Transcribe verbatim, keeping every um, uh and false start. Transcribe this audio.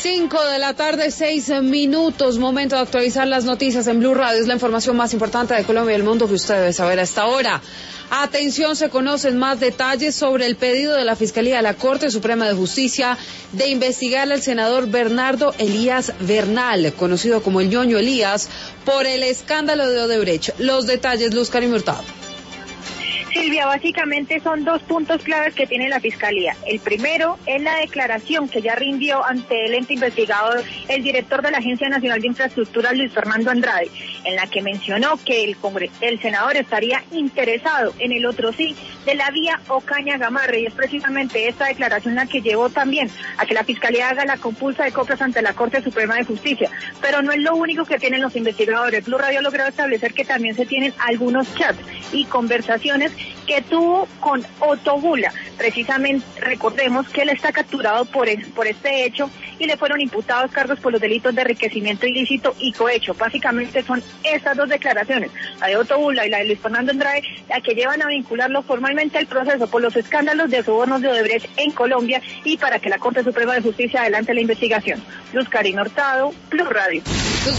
Cinco de la tarde, seis minutos, momento de actualizar las noticias en Blue Radio. Es la información más importante de Colombia y el mundo que usted debe saber a esta hora. Atención, se conocen más detalles sobre el pedido de la Fiscalía de la Corte Suprema de Justicia de investigar al senador Bernardo Elías Bernal, conocido como el Ñoño Elías, por el escándalo de Odebrecht. Los detalles, Luz Karim Hurtado. Silvia, básicamente son dos puntos claves que tiene la Fiscalía. El primero es la declaración que ya rindió ante el ente investigador el director de la Agencia Nacional de Infraestructura, Luis Fernando Andrade, en la que mencionó que el, congres el senador estaría interesado en el otro sí de la vía Ocaña-Gamarra, y es precisamente esta declaración la que llevó también a que la Fiscalía haga la compulsa de copias ante la Corte Suprema de Justicia. Pero no es lo único que tienen los investigadores. Blue Radio ha logrado establecer que también se tienen algunos chats y conversaciones que tuvo con Otto Bula. Precisamente, recordemos que él está capturado por, el, por este hecho y le fueron imputados cargos por los delitos de enriquecimiento ilícito y cohecho. Básicamente son estas dos declaraciones, la de Otto Bula y la de Luis Fernando Andrade, la que llevan a vincularlo formalmente al proceso por los escándalos de sobornos de Odebrecht en Colombia y para que la Corte Suprema de Justicia adelante la investigación. Luz Karim Hurtado, Blue Radio.